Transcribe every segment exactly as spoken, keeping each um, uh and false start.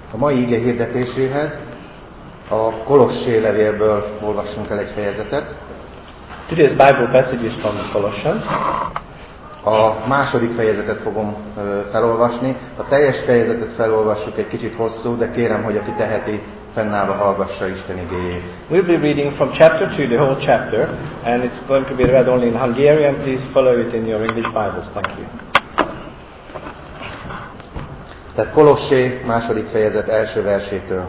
A mai ige hirdetéséhez a Kolossé levélből olvassunk el egy fejezetet. Today's Bible passage is from Colossians. A második fejezetet fogom felolvasni. A teljes fejezetet felolvassuk, egy kicsit hosszú, de kérem, hogy aki teheti, fennállva hallgassa Isten igéjét. We'll be reading from chapter two, the whole chapter, and it's going to be read only in Hungarian. Please follow it in your English Bibles. Thank you. Tehát Kolossé második fejezet első versétől.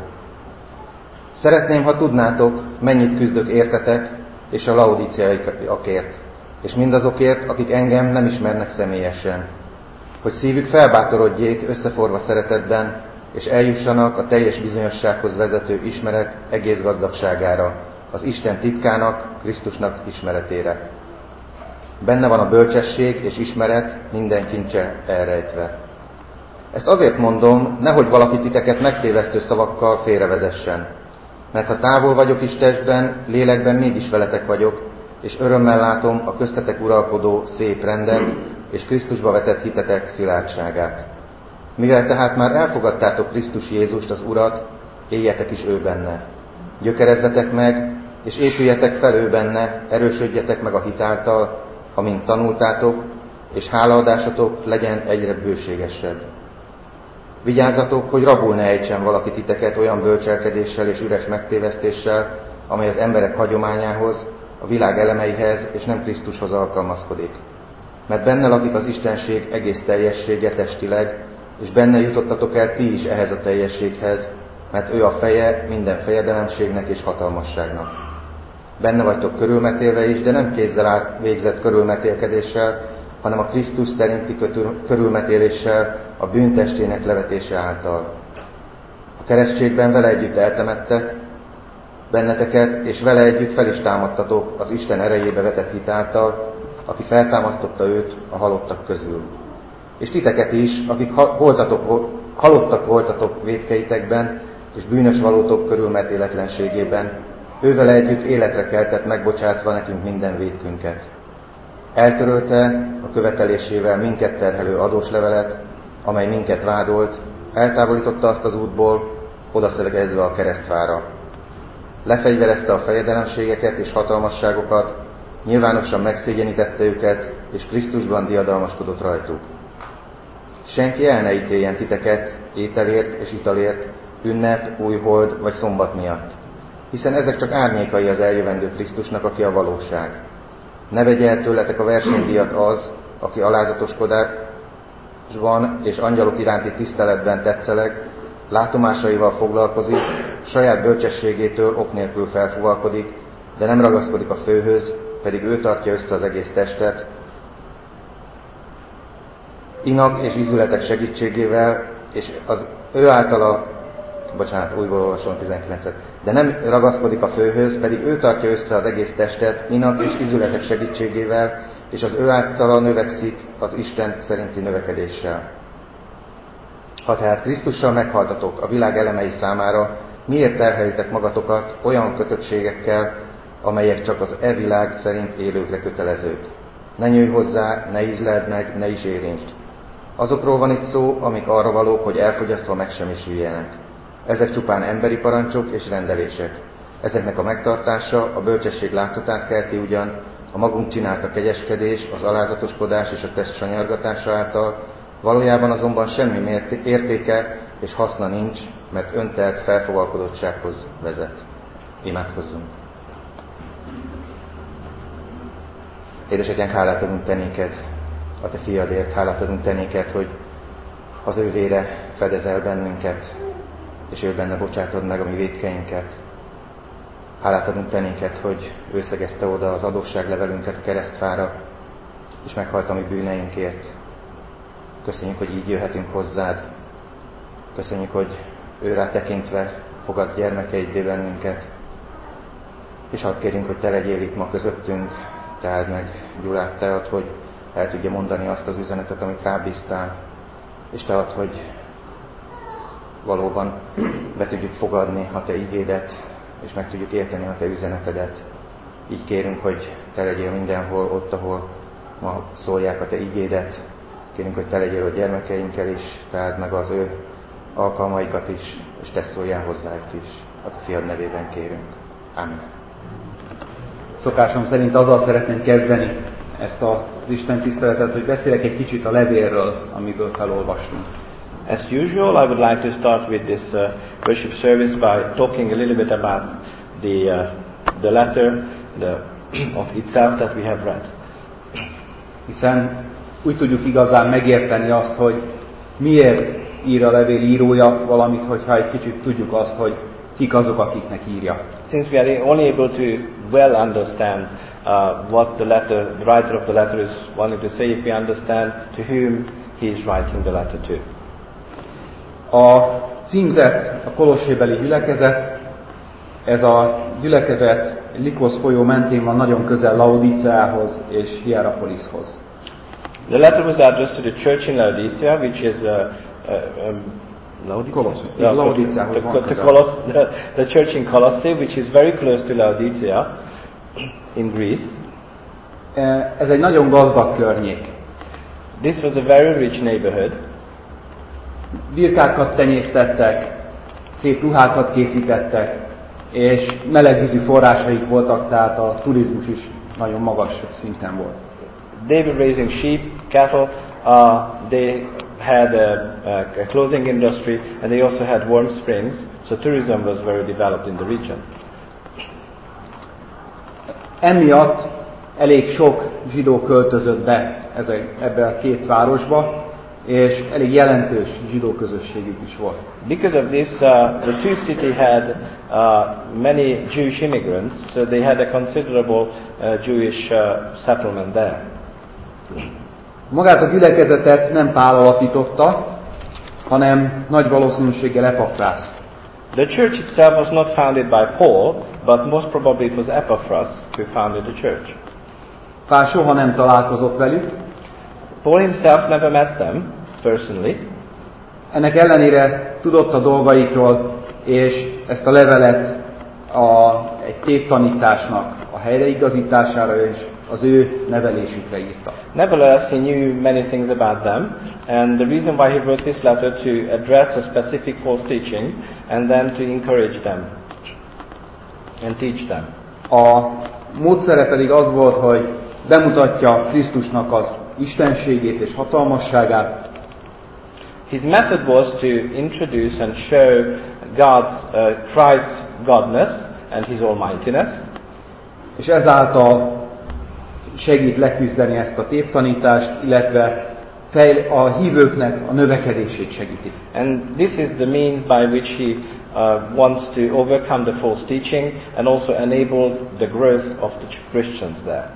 Szeretném, ha tudnátok, mennyit küzdök értetek, és a laodíceaiakért, és mindazokért, akik engem nem ismernek személyesen, hogy szívük felbátorodjék összeforva szeretetben, és eljussanak a teljes bizonyossághoz vezető ismeret egész gazdagságára, az Isten titkának, Krisztusnak ismeretére. Benne van a bölcsesség és ismeret minden kincse elrejtve. Ezt azért mondom, nehogy valaki titeket megtévesztő szavakkal félrevezessen. Mert ha távol vagyok is testben, lélekben mégis veletek vagyok, és örömmel látom a köztetek uralkodó szép rendet, és Krisztusba vetett hitetek szilárdságát. Mivel tehát már elfogadtátok Krisztus Jézust, az Urat, éljetek is ő benne. Gyökerezzetek meg, és épüljetek fel ő benne, erősödjetek meg a hit által, amint tanultátok, és hálaadásatok legyen egyre bőségesebb. Vigyázzatok, hogy rabul ne ejtsen valaki titeket olyan bölcselkedéssel és üres megtévesztéssel, amely az emberek hagyományához, a világ elemeihez és nem Krisztushoz alkalmazkodik. Mert benne lakik az Istenség egész teljessége testileg, és benne jutottatok el ti is ehhez a teljességhez, mert ő a feje minden fejedelemségnek és hatalmasságnak. Benne vagytok körülmetélve is, de nem kézzel át végzett körülmetélkedéssel, hanem a Krisztus szerinti körülmetéléssel, a bűntestének levetése által. A keresztségben vele együtt eltemettek benneteket, és vele együtt fel is támadtatok az Isten erejébe vetett hit által, aki feltámasztotta őt a halottak közül. És titeket is, akik voltatok, halottak voltatok vétkeitekben, és bűnös valótok körülmetéletlenségében, ővele együtt életre keltett megbocsátva nekünk minden vétkünket. Eltörölte a követelésével minket terhelő adóslevelet, amely minket vádolt, eltávolította azt az útból, odaszölegezve a keresztvára. Lefegyverezte a fejedelemségeket és hatalmasságokat, nyilvánosan megszégyenítette őket, és Krisztusban diadalmaskodott rajtuk. Senki el ne ítéljen titeket ételért és italért, ünnep, újhold vagy szombat miatt, hiszen ezek csak árnyékai az eljövendő Krisztusnak, aki a valóság. Ne vegye el tőletek a versenydíjat az, aki alázatoskodásban és angyalok iránti tiszteletben tetszeleg, látomásaival foglalkozik, saját bölcsességétől ok nélkül felfúvalkodik, de nem ragaszkodik a főhöz, pedig ő tartja össze az egész testet, inak és ízületek segítségével, és az ő általa, bocsánat, újból olvasom tizenkilencet, de nem ragaszkodik a főhöz, pedig ő tartja össze az egész testet, inak és ízületek segítségével, és az ő általa növekszik az Isten szerinti növekedéssel. Ha tehát Krisztussal meghaltatok a világ elemei számára, miért terhelitek magatokat olyan kötöttségekkel, amelyek csak az e világ szerint élőkre kötelezők? Ne nyújj hozzá, ne ízleld meg, ne is érintsd. Azokról van itt szó, amik arra valók, hogy elfogyasztva megsemmisüljenek. Ezek csupán emberi parancsok és rendelések. Ezeknek a megtartása a bölcsesség látszatát kelti ugyan, a magunk csinálta kegyeskedés, az alázatoskodás és a test sanyargatása által, valójában azonban semmi értéke és haszna nincs, mert öntelt felfogalkodottsághoz vezet. Imádkozzunk! Édesatyánk, hálát adunk te néked, a te fiadért, hálát adunk te néked, hogy az ő vére fedezel bennünket, és ő benne bocsátod meg a mi vétkeinket. Hálát adunk te néked, hogy ő szegezte oda az adósságlevelünket a keresztfára, és meghalt a mi bűneinkért. Köszönjük, hogy így jöhetünk hozzád. Köszönjük, hogy őrá tekintve fogadsz gyermekeiddé bennünket. És hadd kérjünk, hogy te legyél itt ma közöttünk, te áld meg Gyulát, te add, hogy el tudja mondani azt az üzenetet, amit rábíztál, és te add, hogy valóban be tudjuk fogadni a te igédet, és meg tudjuk érteni a te üzenetedet. Így kérünk, hogy te legyél mindenhol, ott, ahol ma szólják a te igédet. Kérünk, hogy te legyél a gyermekeinkkel is, te áld meg az ő alkalmaikat is, és te szóljál hozzájuk is. A fiad nevében kérünk. Amen. Szokásom szerint azzal szeretném kezdeni ezt az Isten tiszteletet, hogy beszélek egy kicsit a levélről, amiből felolvastunk. As usual, I would like to start with this uh, worship service by talking a little bit about the uh, the letter the, of itself that we have read. Hiszen úgy tudjuk igazán megérteni azt, hogy miért ír a levél írója valamit, hogyha egy kicsit tudjuk azt, hogy kik azok, akiknek írja. Since we are only able to well understand uh, what the letter, the writer of the letter is wanting to say, if we understand to whom he is writing the letter to. A címzet, a kolossébeli gyülekezet, ez a gyülekezet Likosz folyó mentén van, nagyon közel Laodiceához és Hierapolishoz. The letter was addressed to the church in Laodicea, which is uh, uh, um, Colossae. No, Laodiceához the, van the, közel. Coloss, the, the church in Colossae, which is very close to Laodicea in Greece. Ez egy nagyon gazdag környék. This was a very rich neighborhood. Birkákat tenyésztettek, szép ruhákat készítettek, és melegvízű forrásaik voltak, tehát a turizmus is nagyon magas szinten volt. They were raising sheep, cattle, uh, they had a, a clothing industry, and they also had warm springs, so tourism was very developed in the region. Emiatt elég sok zsidó költözött be ebbe a két városba, és elég jelentős zsidó közösségük is volt. Because of this, uh, the two city had uh, many Jewish immigrants, so they had a considerable uh, Jewish uh, settlement there. Magát a gyülekezetet nem Pál alapította, hanem nagy valószínűséggel Epafrász. The church itself was not founded by Paul, but most probably it was Epaphras who founded the church. Pál soha nem találkozott velük. Paul himself never met them personally. Ennek ellenére tudott a dolgaikról, és ezt a levelet a, egy tévtanításnak a helyreigazítására és az ő nevelésükre írta. Nevertheless, he knew many things about them, and the reason why he wrote this letter to address a specific false teaching, and then to encourage them and teach them. A módszere pedig az volt, hogy bemutatja Krisztusnak az istenségét és hatalmasságát. His method was to introduce and show God's uh, Christ's godness and His almightiness. És ezáltal segít leküzdeni ezt a tévtanítást, illetve fejl, a hívőknek a növekedését segíti. And this is the means by which he uh, wants to overcome the false teaching and also enable the growth of the Christians there.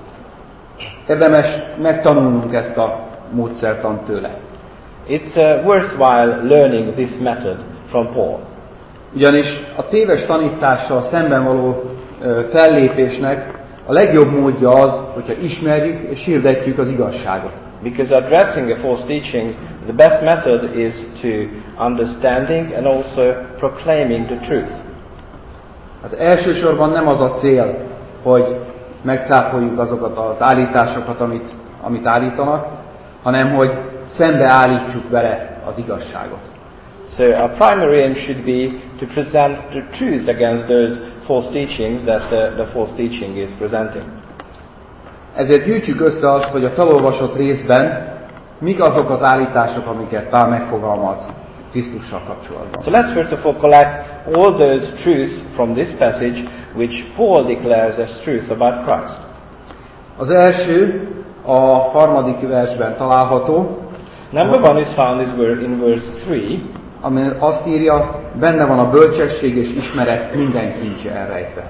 Érdemes megtanulnunk ezt a módszertant tőle. It's uh, worthwhile learning this method from Paul. Ugyanis a téves tanítással szemben való uh, fellépésnek a legjobb módja az, hogyha ismerjük és hirdetjük az igazságot. Because addressing a false teaching, the best method is to understanding and also proclaiming the truth. Hát elsősorban nem az a cél, hogy megcáfoljuk azokat az állításokat, amit, amit állítanak, hanem hogy szembeállítsuk vele az igazságot. So our primary aim should be to present the truth against those false teachings that the, the false teaching is presenting. Ezért gyűjtsük össze azt, hogy a felolvasott részben mik azok az állítások, amiket Pál megfogalmaz Krisztussal kapcsolatban. So let's first of all collect all those truths from this passage which Paul declares as truths about Christ. Az első a harmadik versben található. Number one is found is in verse three. Ami azt írja, benne van a bölcsesség és ismeret minden kincse elrejtve.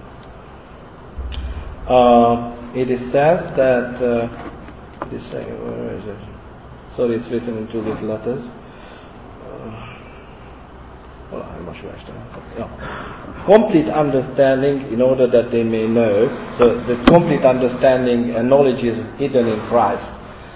Uh, it is says that uh, this uh, where is it? Sorry, it's written in two little letters. Uh, yeah. Complete understanding in order that they may know. So the complete understanding and knowledge is hidden in Christ.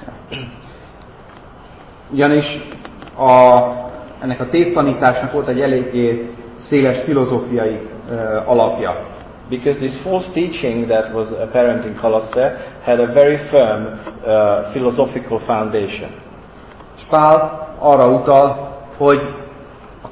Ugyanis a, ennek a tévtanításnak volt egy eléggé széles filozófiai uh, alapja. Because this false teaching that was apparent in Colossae had a very firm uh, philosophical foundation. És Pál arra utal, hogy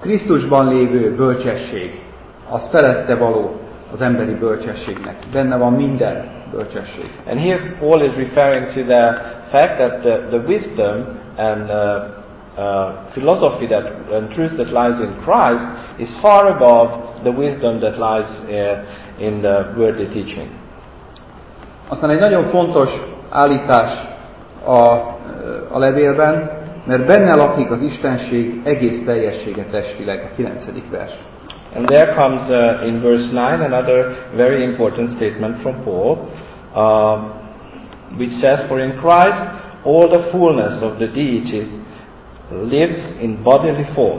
Krisztusban lévő bölcsesség, az felette való az emberi bölcsességnek. Benne van minden bölcsesség. And here Paul is referring to the fact that the, the wisdom and uh, uh, philosophy that and truth that lies in Christ is far above the wisdom that lies uh, in the worldly teaching. Aztán egy nagyon fontos állítás a, a levélben, mert benne lakik az Istenség egész teljessége testileg, a kilencedik vers. And there comes uh, in verse nine another very important statement from Paul, uh, which says, "For in Christ all the fullness of the deity lives in bodily form."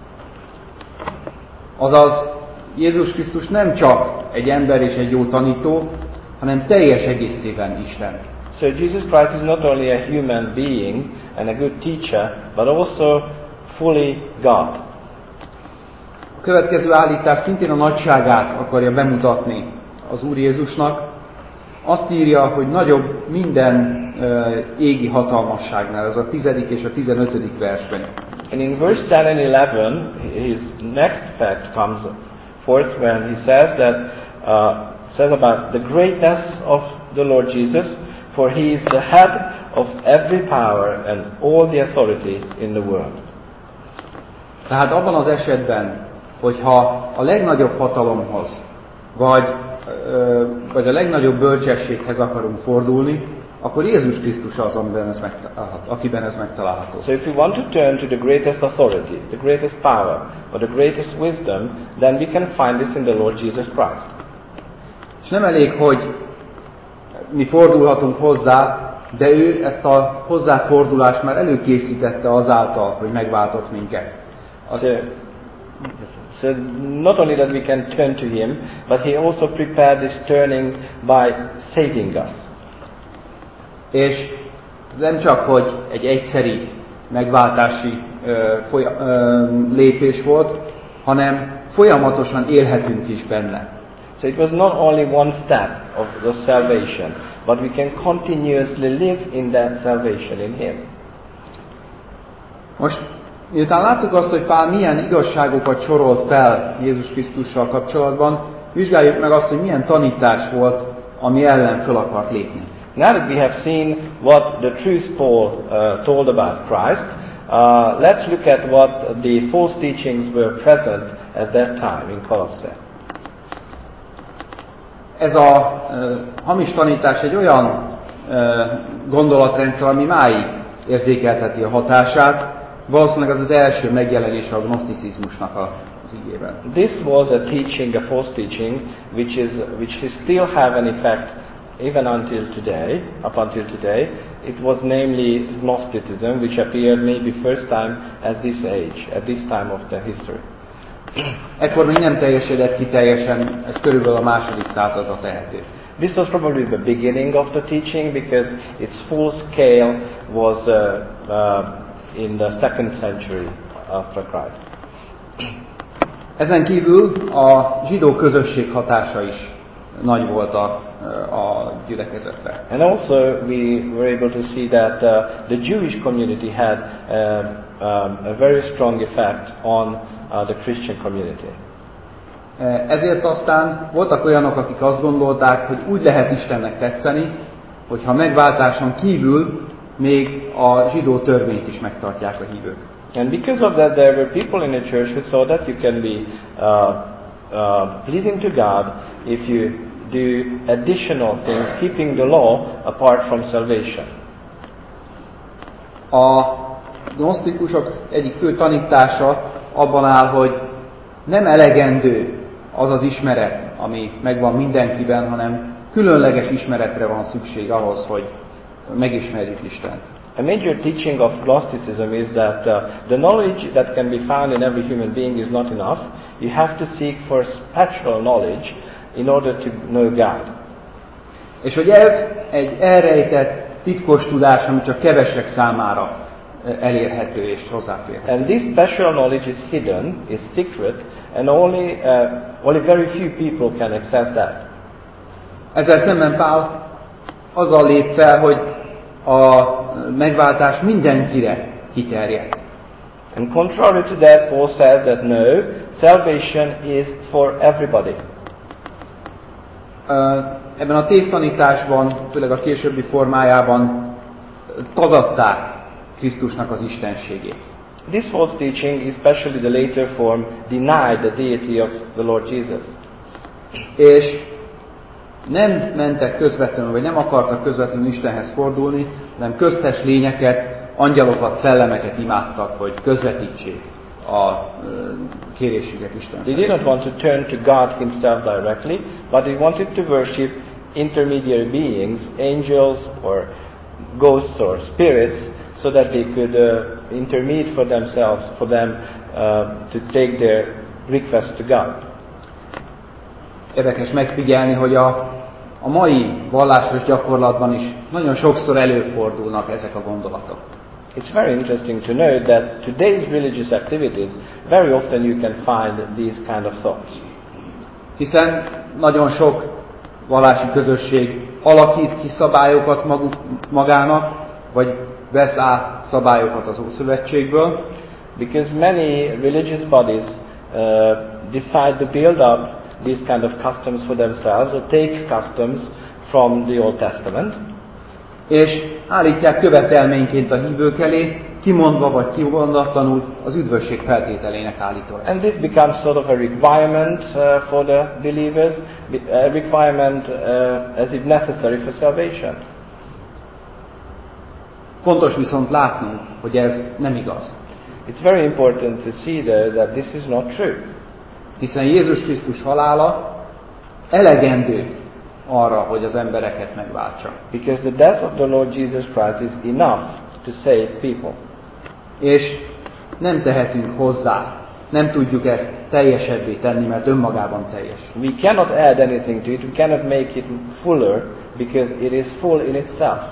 Azaz, Jézus Krisztus nem csak egy ember és egy jó tanító, hanem teljes egészében Isten. So Jesus Christ is not only a human being and a good teacher, but also fully God. A következő állítás szintén a nagyságát akarja bemutatni az Úr Jézusnak. Azt írja, hogy nagyobb minden uh, égi hatalmasságnál, ez a tizedik és a tizenötödik versben. And in verse ten and eleven, his next fact comes forth when he says that uh, says about the greatness of the Lord Jesus, for he is the head of every power and all the authority in the world. Tehát abban az esetben, hogyha a legnagyobb hatalomhoz, vagy, ö, vagy a legnagyobb bölcsességhez akarunk fordulni, akkor Jézus Krisztus az, amiben ez megtalálható, akiben ez megtalálható. So if we want to turn to the greatest authority, the greatest power, or the greatest wisdom, then we can find this in the Lord Jesus Christ. És nem elég, hogy mi fordulhatunk hozzá, de ő ezt a hozzáfordulást már előkészítette azáltal, hogy megváltott minket. So, so not only that we can turn to him, but he also prepared this turning by saving us. És nem csak, hogy egy egyszeri megváltási ö, folyam, ö, lépés volt, hanem folyamatosan élhetünk is benne. So it was not only one step of the salvation, but we can continuously live in that salvation in him. Most, miután láttuk azt, hogy Pál milyen igazságokat sorolt fel Jézus Krisztussal kapcsolatban, vizsgáljuk meg azt, hogy milyen tanítás volt, ami ellen föl akart lépni. Now that we have seen what the truth Paul uh, told about Christ, uh, let's look at what the false teachings were present at that time in Colossae. Ez a uh, hamis tanítás egy olyan uh, gondolatrendszer, ami máig érzékelteti a hatását. Valószínűleg az az első megjelenése a gnoszticizmusnak az igében. This was a teaching, a false teaching, which is which is still have an effect even until today, up until today. It was namely Gnosticism, which appeared maybe first time at this age, at this time of the history. Ekkor még nem teljesedett ki teljesen, ez körülbelül a második századra tehető. This was probably the beginning of the teaching because its full scale was uh, uh, in the second century after Christ. Ezen kívül a zsidó közösség hatása is nagy volt a, a gyülekezetre. And also we were able to see that uh, the Jewish community had uh, um, a very strong effect on uh, the Christian community. Ezért aztán voltak olyanok, akik azt gondolták, hogy úgy lehet Istennek tetszeni, hogyha megváltáson kívül még a zsidó törvényt is megtartják a hívők. And because of that, there were people in the church who saw that you can be uh, uh, pleasing to God if you do additional things, keeping the law apart from salvation. A gnosztikusok egyik fő tanítása abban áll, hogy nem elegendő az az ismeret, ami megvan mindenkiben, hanem különleges ismeretre van szükség ahhoz, hogy megismerjük Istent. A major teaching of Gnosticism is that uh, the knowledge that can be found in every human being is not enough. You have to seek for special knowledge in order to know God. És hogy ez egy elrejtett, titkos tudás, ami csak kevesek számára elérhető és hozzáférhető. And this special knowledge is hidden, is secret, and only uh, only very few people can access that. Ezzel szemben Pál azzal lép fel, hogy a megváltás mindenkire kiterjed. And contrary to that, Paul says that no, salvation is for everybody. Ebben a tévtanításban, főleg a későbbi formájában tagadták Krisztusnak az istenségét. This false teaching, especially the later form, denied the deity of the Lord Jesus. És nem mentek közvetlenül, vagy nem akartak közvetlenül Istenhez fordulni, hanem köztes lényeket, angyalokat, szellemeket imádtak, hogy közvetítsék a kérésüket Istenhez. They did not want to turn to God himself directly, but they wanted to worship intermediary beings, angels or ghosts or spirits, so that they could uh, intermediate for themselves, for them uh, to take their request to God. Érdekes megfigyelni, hogy a, a mai vallásos gyakorlatban is nagyon sokszor előfordulnak ezek a gondolatok. It's very interesting to know that today's religious activities, very often you can find these kind of thoughts. Hiszen nagyon sok vallási közösség alakít ki szabályokat maguk, magának, vagy vesz át szabályokat az Ószövetségből. Because many religious bodies uh, decide to build up these kind of customs for themselves, or take customs from the Old Testament. És állítják követelményként a hívők elé, kimondva vagy kimondatlanul az üdvösség feltételének állítva. And this becomes sort of a requirement uh, for the believers, a requirement uh, as if necessary for salvation. Fontos viszont látnunk, hogy ez nem igaz. It's very important to see though that this is not true. Hiszen Jézus Krisztus halála elegendő arra, hogy az embereket megváltsa. Because the death of the Lord Jesus Christ is enough to save people. És nem tehetünk hozzá, nem tudjuk ezt teljesebbé tenni, mert önmagában teljes. We cannot add anything to it, we cannot make it fuller, because it is full in itself.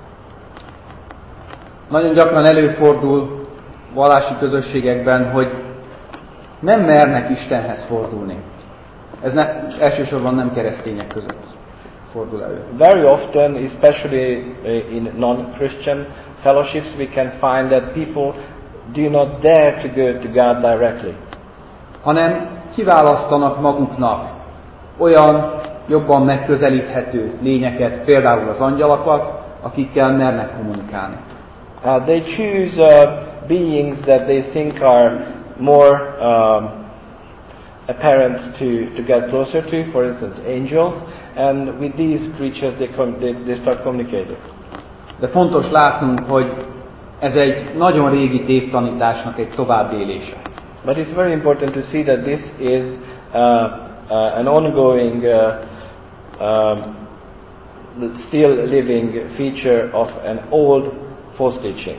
Nagyon gyakran előfordul vallási közösségekben, hogy nem mernek Istenhez fordulni. Ez ne, elsősorban nem keresztények között fordul elő. Very often, especially in non-Christian fellowships, we can find that people do not dare to go to God directly. Hanem kiválasztanak maguknak olyan jobban megközelíthető lényeket, például az angyalokat, akikkel mernek kommunikálni. Uh, they choose uh, beings that they think are more um, apparent to, to get closer to, for instance, angels, and with these creatures they, com- they, they start communicating. De fontos látnunk, hogy ez egy nagyon régi tévtanításnak egy továbbélése. But it's very important to see that this is uh, uh, an ongoing, uh, um, still living feature of an old false teaching.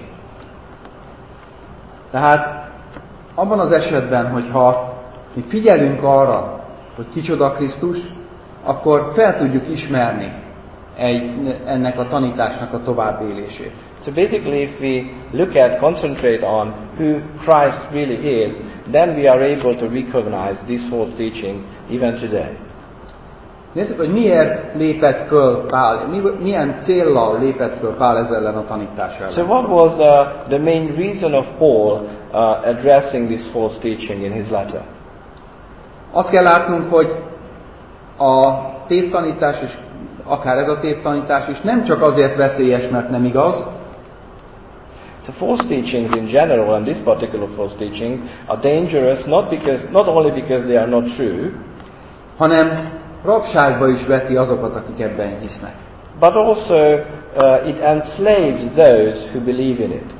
Tehát abban az esetben, hogyha mi figyelünk arra, hogy kicsoda Krisztus, akkor fel tudjuk ismerni egy, ennek a tanításnak a továbbélését. So basically, if we look at, concentrate on who Christ really is, then we are able to recognize this false teaching even today. Nézzük, hogy miért lépett föl Pál, milyen céllal lépett föl Pál ezzel ellen a tanítás ellen. So what was uh, the main reason of Paul uh, addressing this false teaching in his letter? Azt kell látnunk, hogy a tévtanítás, és akár ez a tévtanítás is nem csak azért veszélyes, mert nem igaz, So false teachings in general, and this particular false teaching, are dangerous not because, not only because they are not true, hanem rabságba is veti azokat, akik ebben hisznek. but also uh, it enslaves those who believe in it.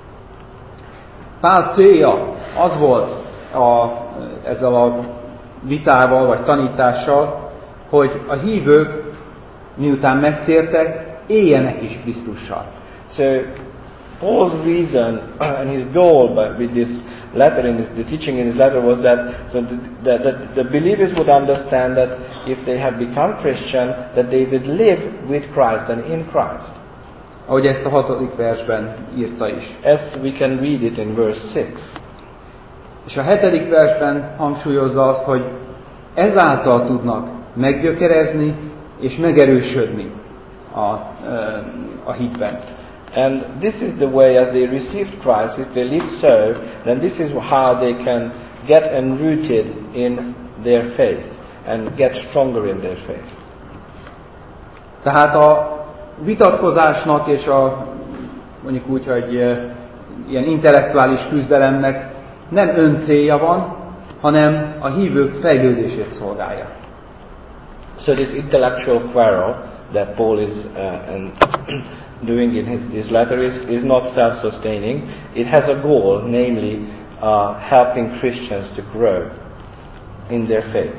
Pál célja az volt a, ezzel a vitával vagy tanítással, hogy a hívők miután megtértek, éljenek is Krisztussal. So Paul's reason and his goal with this letter, in this, the teaching in his letter, was that so the, the, the believers would understand that if they have become Christian, that they would live with Christ and in Christ. Ahogy ezt a hatodik versben írta is. As we can read it in verse six. És a hetedik versben hangsúlyozza azt, hogy ezáltal tudnak meggyökerezni és megerősödni a, a hitben. And this is the way, as they received Christ, if they live so, then this is how they can get enrooted in their faith and get stronger in their faith. Tehát a vitatkozásnak és a mondjuk úgy, hogy ilyen intellektuális küzdelemnek nem öncélja van, hanem a hívők fejlődését szolgálja. So this intellectual quarrel that Paul is uh, and doing in his, his letter is, is not self-sustaining. It has a goal, namely uh, helping Christians to grow in their faith.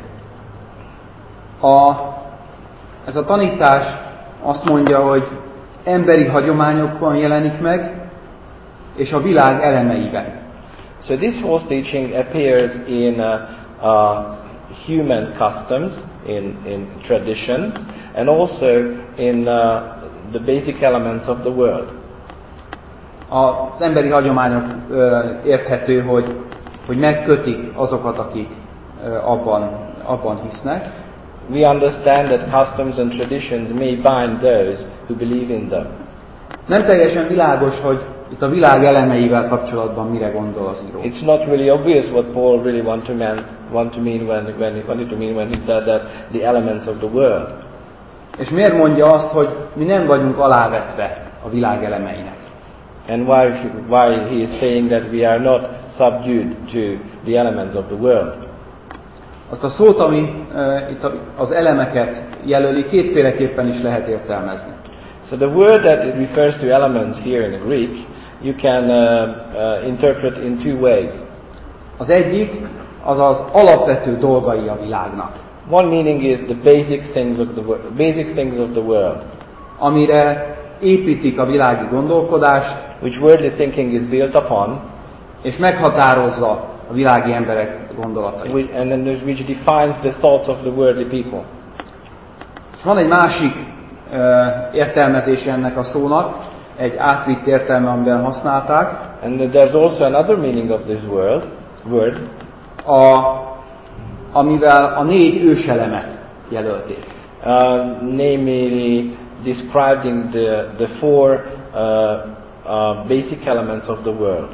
A, ez a tanítás azt mondja, hogy emberi hagyományokban jelenik meg, és a világ elemeiben. So this false teaching appears in uh, uh, human customs, in, in traditions, and also in uh, the basic elements of the world. Az emberi hagyományok ö, érthető, hogy, hogy megkötik azokat, akik ö, abban, abban hisznek. We understand that customs and traditions may bind those who believe in them. Nem teljesen világos, hogy itt a világ elemeivel kapcsolatban mire gondol az író. It's not really obvious what Paul really want to, man, want to mean when, when he wanted to mean when he said that the elements of the world. És miért mondja azt, hogy mi nem vagyunk alávetve a világ elemeinek? And why, why he is saying that we are not subdued to the elements of the world. Azt a szót, ami uh, itt az elemeket jelöli, kétféleképpen is lehet értelmezni. So the word that it refers to elements here in the Greek, you can uh, uh, interpret in two ways. Az egyik az az alapvető dolgai a világnak. One meaning is the basic things of the world, basic things of the world, amire építik a világi gondolkodást, which worldly thinking is built upon, és meghatározza a világi emberek gondolatait. which, and then there's, which defines the thoughts of the worldly people. És van egy másik uh, értelmezés ennek a szónak, egy átvitt értelme, amiben használták. And there's also another meaning of this word, word, a, amivel a négy őselemet jelölték. uh, namely describing the the four uh, uh, basic elements of the world.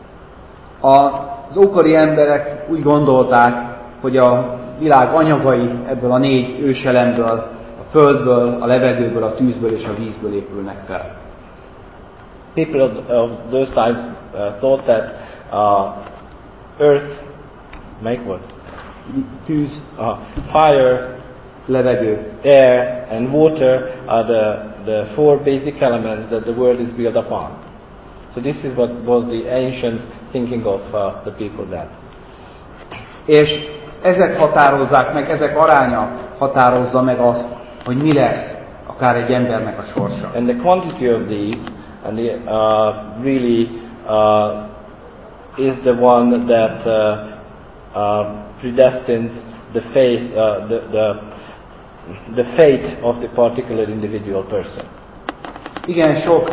Az ókori emberek úgy gondolták, hogy a világ anyagai ebből a négy őselemből, a földből, a levegőből, a tűzből és a vízből épülnek fel. People of, of those times uh, thought that uh, earth, make what? Tűz, Uh, fire, levegő air, and water are the, the four basic elements that the world is built upon. So this is what was the ancient thinking of uh, the people then. És ezek határozzák meg, ezek aránya határozza meg azt, hogy mi lesz akár egy embernek a sorsa. And the quantity of these and the, uh, really uh, is the one that uh, uh, predestines the faith, uh, the, the, the fate of the particular individual person. Igen sok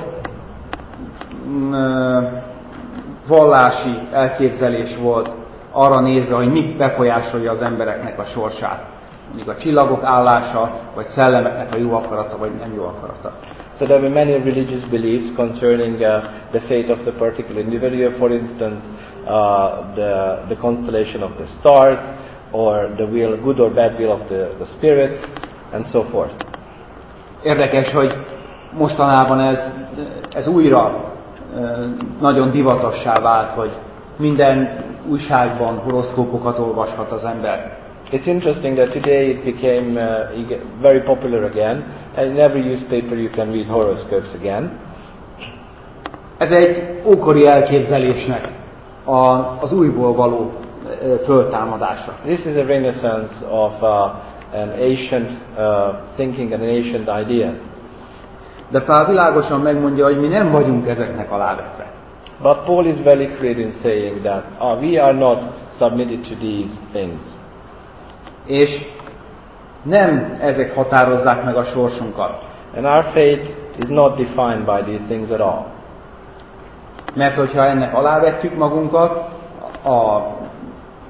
mm, vallási elképzelés volt arra nézve, hogy mi befolyásolja az embereknek a sorsát. Mondjuk a csillagok állása, vagy szellemeknek a jó akarata, vagy nem jó akarata. So there were many religious beliefs concerning uh, the fate of the particular individual. For instance, uh, the, the constellation of the stars, or the will, good or bad will of the, the spirits, and so forth. Érdekes, hogy mostanában ez, ez újra nagyon divatossá vált, hogy minden újságban horoszkópokat olvashat az ember. It's interesting that today it became uh, very popular again, and in every newspaper you can read horoscopes again. Ez egy ókori elképzelésnek a, az újból való föltámadása. This is a renaissance of uh, an ancient uh, thinking and an ancient idea. De Pál világosan megmondja, hogy mi nem vagyunk ezeknek alávetve. But Paul is very clear in saying that uh, we are not submitted to these things. És nem ezek határozzák meg a sorsunkat. And our fate is not defined by these things at all. Mert hogyha ennek alávetjük magunkat a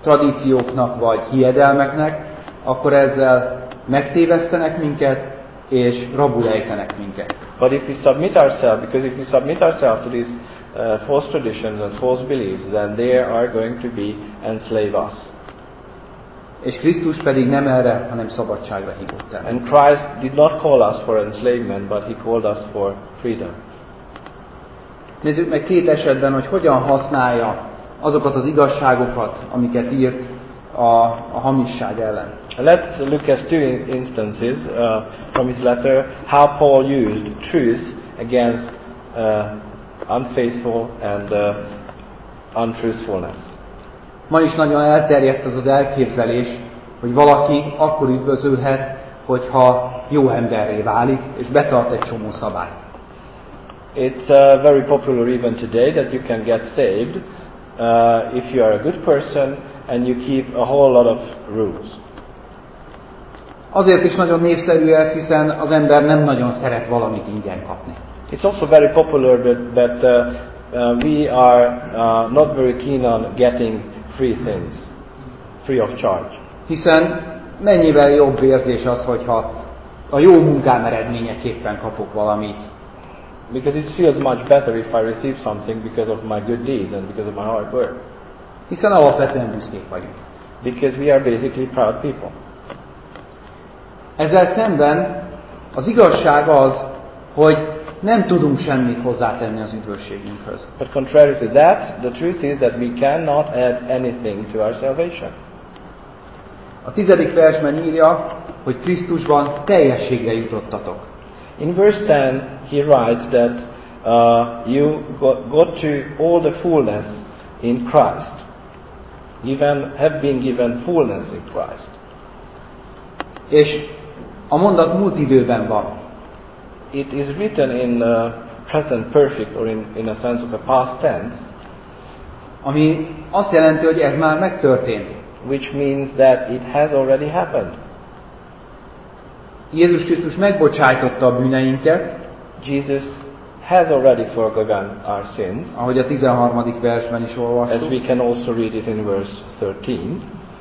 tradícióknak vagy hiedelmeknek, akkor ezzel megtévesztenek minket, és rabul ejtenek minket. But if we submit ourselves, because if we submit ourselves to these uh, false traditions and false beliefs, then they are going to be enslave us. És Krisztus pedig nem erre, hanem szabadságra hívott el. And Christ did not call us for enslavement, but He called us for freedom. Nézzük meg két esetben, hogy hogyan használja azokat az igazságokat, amiket írt a, a hamisság ellen. Let's look at two instances uh, from his letter, how Paul used truth against uh, unfaithful and uh, untruthfulness. Ma is nagyon elterjedt az az elképzelés, hogy valaki akkor üdvözülhet, hogyha jó emberré válik, és betart egy csomó szabályt. It's uh, very popular even today that you can get saved uh, if you are a good person and you keep a whole lot of rules. Azért is nagyon népszerű ez, hiszen az ember nem nagyon szeret valamit ingyen kapni. It's also very popular that, that uh, uh, we are uh, not very keen on getting free things, free of charge. Hiszen mennyivel jobb érzés az, hogyha a jó munkám eredményeképpen kapok valamit. Because it feels much better if I receive something because of my good deeds and because of my hard work. Hiszen alapvetően büszkék vagyunk. Because we are basically proud people. Ezzel szemben az igazság az, hogy nem tudunk semmit hozzátenni az üdvösségünkhöz. But contrary to that, the truth is that we cannot add anything to our salvation. A tizedik versben írja, hogy Krisztusban teljességre jutottatok. In verse ten, he writes that uh, you got, got to all the fullness in Christ. Even have been given fullness in Christ. És a mondat múlt időben van. It is written in uh, present perfect or in, in a sense of a past tense. Ami azt jelenti, hogy ez már megtörtént. Which means that it has already happened. Jézus Krisztus megbocsájtotta a bűneinket. Jesus has already forgiven our sins. Ahogy a tizenharmadik versben is olvastuk. As we can also read it in verse thirteen.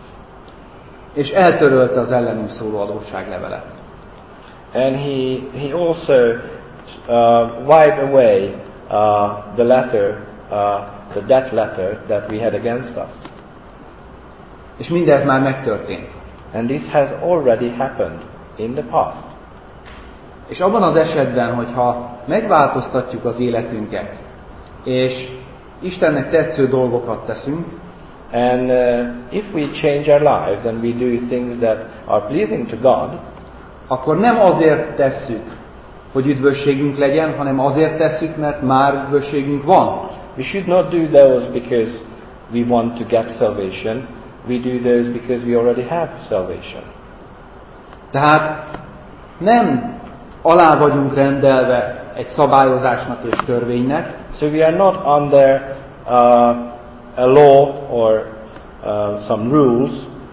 És eltörölte az ellenünk szóló adósságlevelet. And he he also uh, wiped away uh, the letter, uh, the debt letter that we had against us. És mindez már megtörtént. And this has already happened in the past. És abban az esetben, hogyha megváltoztatjuk az életünket, és Istennek tetsző dolgokat teszünk, and uh, if we change our lives and we do things that are pleasing to God, akkor nem azért tesszük, hogy üdvösségünk legyen, hanem azért tesszük, mert már üdvösségünk van. We should not do those because we want to get salvation. We do those because we already have salvation. Tehát nem alá vagyunk rendelve egy szabályozásnak és törvénynek. So we are not under uh, a law or uh, some rules,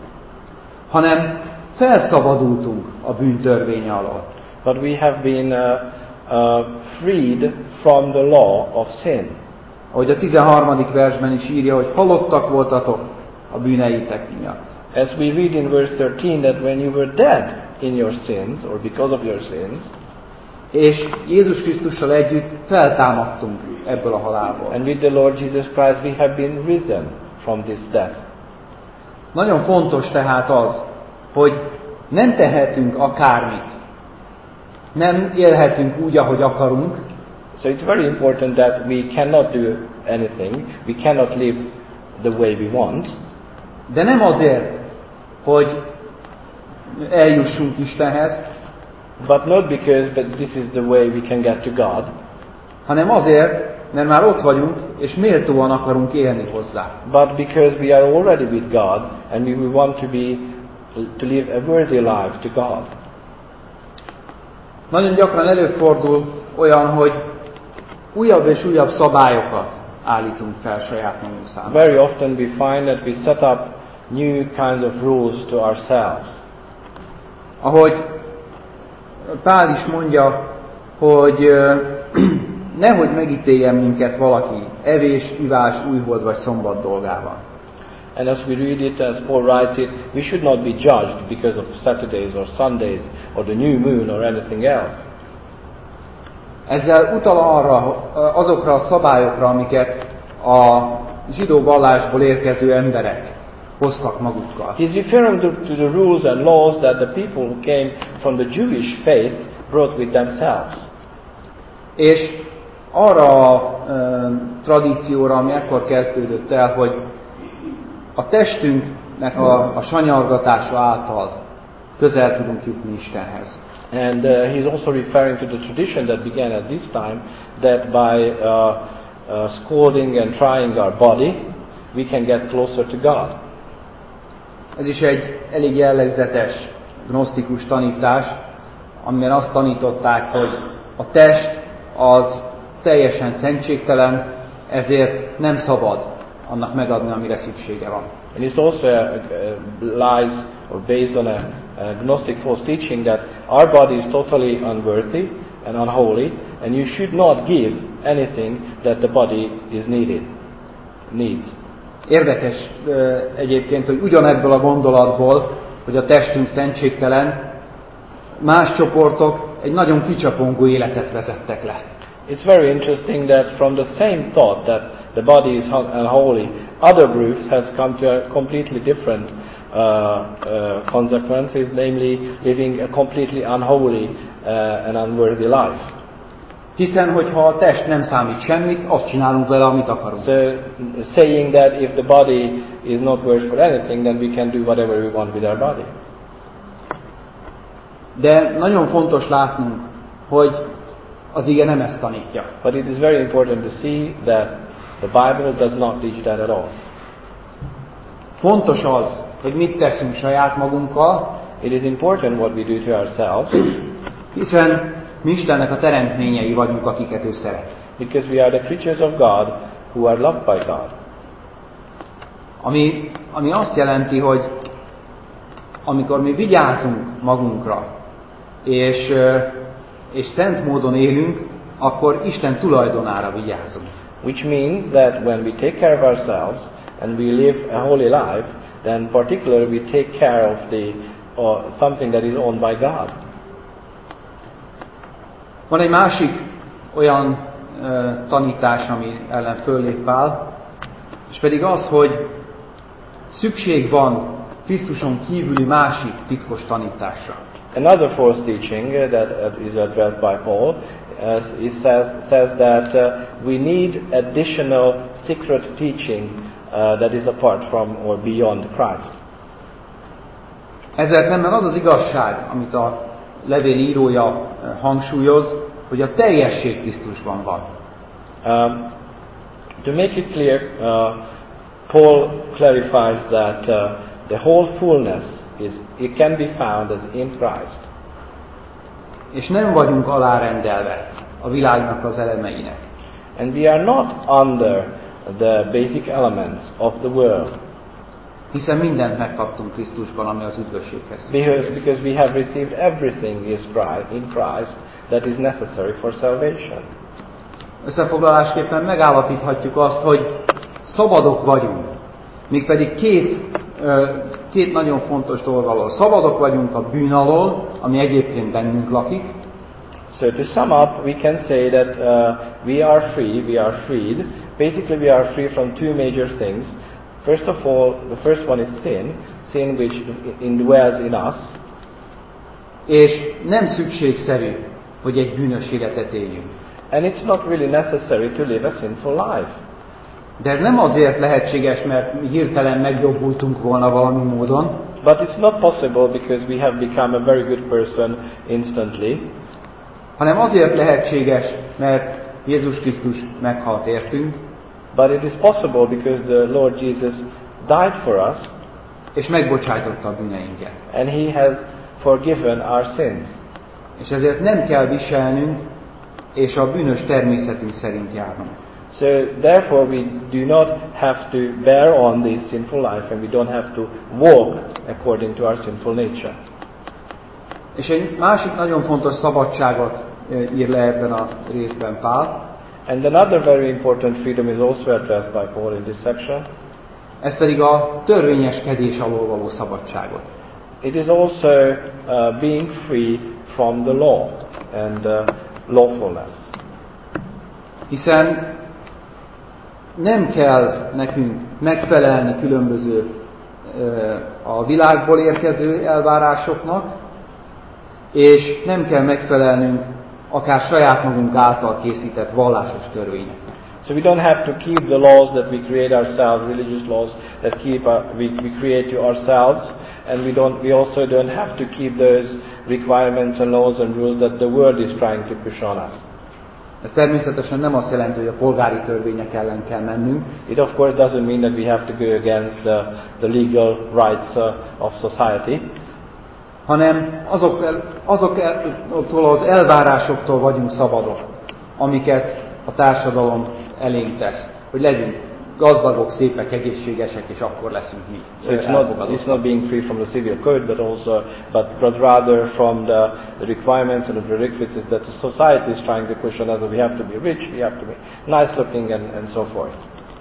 hanem felszabadultunk a bűntörvény alól. but we have been uh, uh, freed from the law of sin. Ahogy a tizenharmadik versben is írja, hogy halottak voltatok a bűneitek miatt. As we read in verse thirteen that when you were dead in your sins or because of your sins, és Jézus Krisztussal együtt feltámadtunk ebből a halálból. and with the Lord Jesus Christ we have been risen from this death. Nagyon fontos tehát az, hogy nem tehetünk akármit. Nem élhetünk úgy, ahogy akarunk. So it's very important that we cannot do anything. We cannot live the way we want. De nem azért, hogy eljussunk Istenhez, But not because but this is the way we can get to God. hanem azért, mert már ott vagyunk, és méltóan akarunk élni hozzá. But because we are already with God and we will want to be to live a worthy life to God. Nagyon gyakran előfordul olyan, hogy újabb és újabb szabályokat állítunk fel saját magunk számára. Very often we find that we set up new kinds of rules to ourselves. Ahogy Pál is mondja, hogy nehogy megítéljen minket valaki evés, ivás, újhold vagy szombat dolgával. And as we read it, as Paul writes it, we should not be judged because of Saturdays or Sundays or the new moon or anything else. Ezzel utal arra, azokra a szabályokra, amiket a zsidó vallásból érkező emberek hoztak magukkal. He's referring to, to the rules and laws that the people who came from the Jewish faith brought with themselves. És arra a e, tradícióra, ami ekkor kezdődött el, hogy a testünknek a, a sanyargatása által közel tudunk jutni Istenhez. And uh, he's also referring to the tradition that began at this time, that by uh, uh, scolding and trying our body, we can get closer to God. Ez is egy elég jellegzetes gnosztikus tanítás, amiben azt tanították, hogy a test az teljesen szentségtelen, ezért nem szabad annak megadni, amire szüksége van. And it's also a, a, lies or based on a, a Gnostic false teaching that our body is totally unworthy and unholy, and you should not give anything that the body is needed, needs. Érdekes egyébként, hogy ugyanebből a gondolatból, hogy a testünk szentségtelen, más csoportok egy nagyon kicsapongó életet vezettek le. It's very interesting that from the same thought that the body is unholy, other groups has come to a completely different uh, uh, consequences, namely living a completely unholy uh, and unworthy life. Hiszen, hogyha a test nem számít semmit, azt csinálunk vele, amit akarunk. So, saying that if the body is not worth for anything, then we can do whatever we want with our body. De nagyon fontos látnunk, hogy az ige nem ezt tanítja. But it is very important to see that the Bible does not teach that at all. Fontos az, hogy mit teszünk saját magunkkal. It is important what we do to ourselves. Hiszen mi Istennek a teremtményei vagyunk, akiket ő szeret. Because we are the creatures of God who are loved by God. Ami, ami azt jelenti, hogy amikor mi vigyázunk magunkra, és, és szent módon élünk, akkor Isten tulajdonára vigyázunk. Which means that when we take care of ourselves and we live a holy life, then particularly we take care of the uh, something that is owned by God. Van egy másik olyan uh, tanítás, ami ellen föllép Pál, és pedig az, hogy szükség van Krisztuson kívüli másik titkos tanításra. Another false teaching that is addressed by Paul uh, he says, says that uh, we need additional secret teaching uh, that is apart from or beyond Christ. Ezzel szemben az az igazság, amit a levél írója hangsúlyoz, hogy a teljesség Krisztusban van. Um, to make it clear, uh, Paul clarifies that uh, the whole fullness is it can be found as in Christ. És nem vagyunk alárendelve a világnak az elemeinek. And we are not under the basic elements of the world. Hiszen mindent megkaptunk Krisztusban, ami az üdvösséghez. Because, because we have received everything is Christ, in Christ that is necessary for salvation. Összefoglalásképpen megállapíthatjuk azt, hogy szabadok vagyunk. Mégpedig két, két nagyon fontos dolog alól. Szabadok vagyunk a bűn alól, ami egyébként bennünk lakik. So to sum up, we can say that uh, we are free, we are freed. Basically we are free from two major things. First of all, the first one is sin, sin which indwells in us. És nem szükségszerű, hogy egy bűnös életet éljünk. And it's not really necessary to live a sinful life. De ez nem azért lehetséges, mert mi hirtelen megjobbultunk volna valami módon. But it's not possible because we have become a very good person instantly. Hanem azért lehetséges, mert Jézus Krisztus meghalt értünk. But it is possible because the Lord Jesus died for us. És megbocsájtotta a bűneinket. And He has forgiven our sins. És ezért nem kell viselnünk, és a bűnös természetünk szerint járnunk. So therefore we do not have to bear on this sinful life, and we don't have to walk according to our sinful nature. És egy másik nagyon fontos szabadságot ír le ebben a részben Pál. And another very important freedom is also addressed by Paul in this section. Ez pedig a törvényeskedés alól való szabadságot. It is also uh, being free from the law and uh, lawfulness. Hiszen nem kell nekünk megfelelni különböző a világból érkező elvárásoknak, és nem kell megfelelnünk akár saját magunk által készített vallásos törvényeknek. So we don't have to keep the laws that we create ourselves, religious laws that keep uh, we, we create to ourselves, and we don't we also don't have to keep those requirements and laws and rules that the world is trying to push on us. Ez természetesen nem azt jelenti, hogy a polgári törvények ellen kell mennünk. It of course doesn't mean that we have to go against the, the legal rights uh, of society. Hanem azok, azoktól az elvárásoktól vagyunk szabadok, amiket a társadalom elénk tesz. Hogy legyünk gazdagok, szépek, egészségesek, és akkor leszünk mi. So it's not, it's not being free from the civil code, but also, but, but rather from the, the requirements and the prerequisites that the society is trying to push on us. We have to be rich, we have to be nice looking, and, and so forth.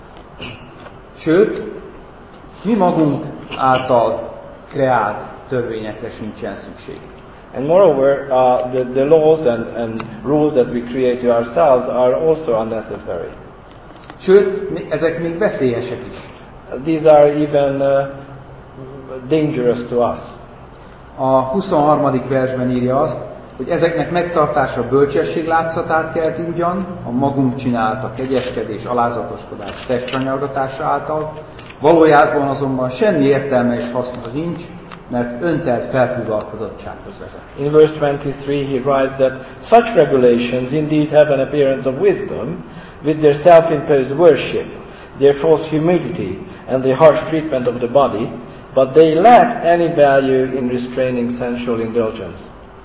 Sőt, mi magunk által kreált törvényekre sincsen szükség. And moreover, uh, the, the laws and, and rules that we create to ourselves are also unnecessary. Sőt, ezek még veszélyesek is. These are even uh, dangerous to us. A huszonharmadik versben írja azt, hogy ezeknek megtartása bölcsesség látszatát kelti ugyan, a magunk csinálta kegyeskedés, alázatoskodás, testkanyargatása által, valójában azonban semmi értelme és haszna nincs, mert öntelt felfúvalkodottsághoz vezet. In verse twenty-three he writes that such regulations indeed have an appearance of wisdom, with their self-imposed worship, their false humility, and their harsh treatment of the body, but they lack any value in restraining sensual indulgence.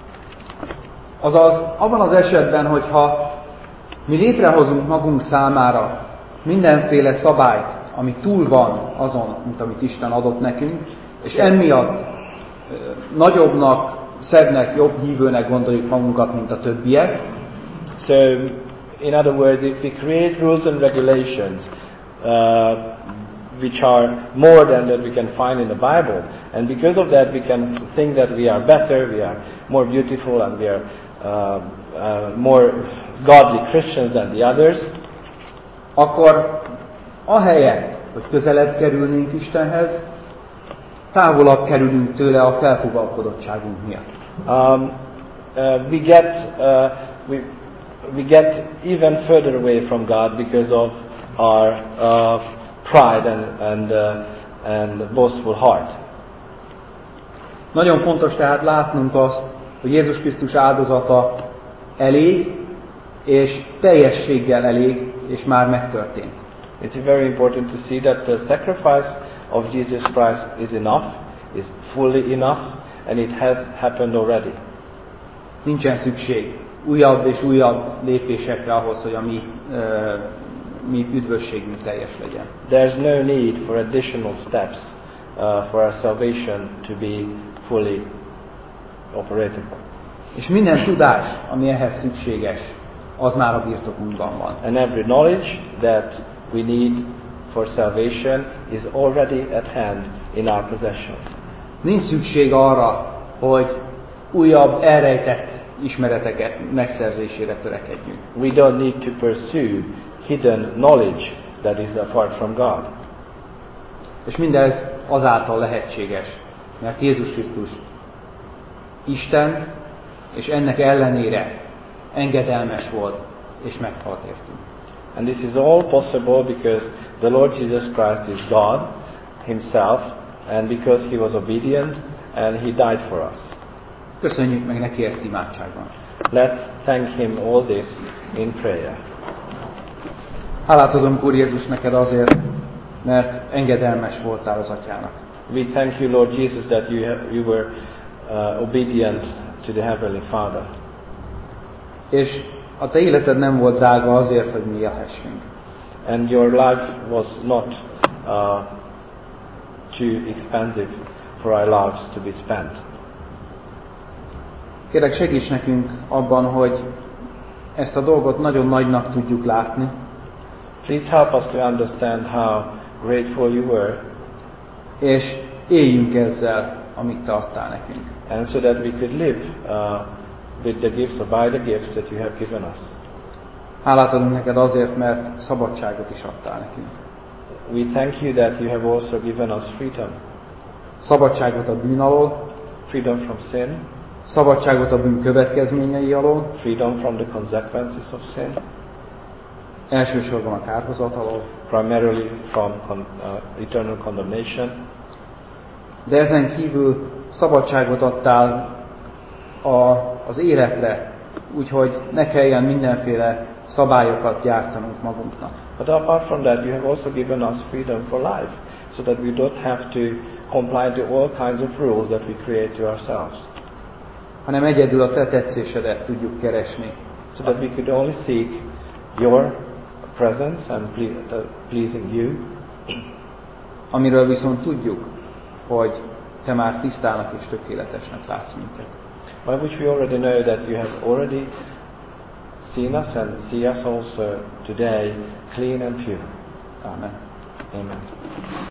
Azaz, abban az esetben, hogyha mi létrehozunk magunk számára mindenféle szabályt, ami túl van azon, mint amit Isten adott nekünk, és emiatt nagyobbnak, szebbnek, jobb hívőnek gondoljuk magunkat, mint a többiek. So, in other words, if we create rules and regulations uh, which are more than that we can find in the Bible, and because of that we can think that we are better, we are more beautiful, and we are uh, uh, more godly Christians than the others, akkor ahelyett, hogy közelebb kerülnénk Istenhez, távolabb kerülünk tőle a felfúvalkodottságunk miatt. Um, uh, we get uh, we we get even further away from God because of our uh, pride and and uh, and boastful heart. Nagyon fontos tehát látnunk azt, hogy Jézus Krisztus áldozata elég, és teljességgel elég, és már megtörtént. It's very important to see that the sacrifice of Jesus Christ is enough, is fully enough, and it has happened already. Nincsen szükség újabb és újabb lépésekre ahhoz, hogy a mi, uh, mi üdvösségünk teljes legyen. There's no need for additional steps uh, for our salvation to be fully operable. És minden tudás, ami ehhez szükséges, az már a birtokunkban van. And every knowledge that we need for salvation is already at hand in our possession. Nincs szükség arra, hogy újabb elrejtett ismereteket megszerzésére törekedjünk. We don't need to pursue hidden knowledge that is apart from God. És mindez azáltal lehetséges, mert Jézus Krisztus Isten, és ennek ellenére engedelmes volt, és meghalt értünk. And this is all possible because the Lord Jesus Christ is God himself, and because he was obedient and he died for us. Köszönjük meg neki ezt imádságban. Let's thank him all this in prayer. Hálát adunk, Úr Jézus, neked azért, mert engedelmes voltál az Atyának. We thank you, Lord Jesus, that you have, you were uh, obedient to the Heavenly Father. És a te életed nem volt drága azért, hogy mi élhessünk. And your life was not uh, too expensive for our lives to be spent. Kérlek, segíts nekünk abban, hogy ezt a dolgot nagyon nagynak tudjuk látni. Please help us to understand how grateful you were, és éljünk ezzel, amit te adtál nekünk. and so that we could live uh, with the gifts or by the gifts that you have given us. Hálát adunk neked azért, mert szabadságot is adtál nekünk. We thank you that you have also given us freedom. Szabadságot a bűn alól, Freedom from sin, szabadságot a bűn következményei alól, freedom from the consequences of sin, elsősorban a kárhozat alól, primarily from con- uh, eternal condemnation, de ezen kívül szabadságot adtál a, az életre, úgyhogy ne kelljen mindenféle szabályokat gyártanunk magunknak. But apart from that, you have also given us freedom for life, so that we don't have to comply to all kinds of rules that we create to ourselves, hanem egyedül a te tetszésedet tudjuk keresni. so that we could only seek your presence and ple- uh, pleasing you, Amiről viszont tudjuk, hogy te már tisztának és tökéletesnek látsz minket. by which we already know that you have already seen us and see us also today clean and pure. Amen. Amen.